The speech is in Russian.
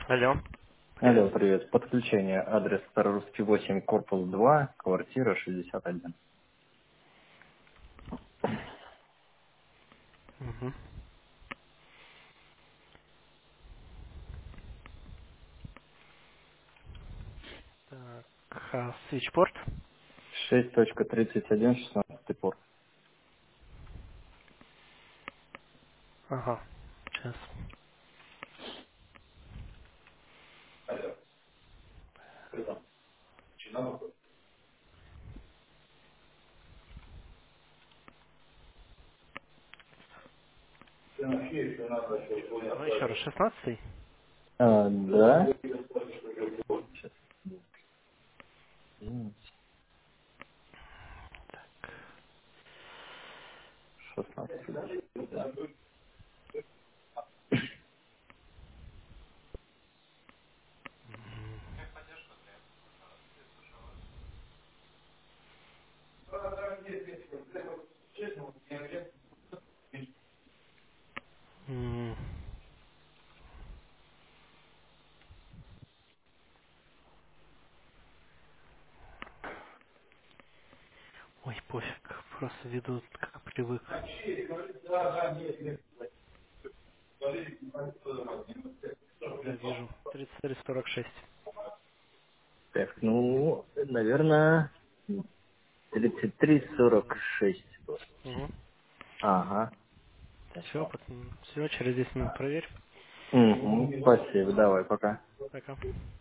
Алло, привет. Алло, привет. Подключение. Адрес Старорусский 8, корпус 2, квартира 61. Мгм. Так, свитчпорт. 6.31, 16 порт. Ага, сейчас. Давай еще раз, 16-й. Да? Сейчас. 16. Да. М, Ой, пофиг, просто веду, как привык. Да, вижу, 33-46. Так, ну, наверное, 33.46. Угу. Ага. Так. Все, все, через 10 минут проверь. Угу, спасибо, давай, пока. Пока.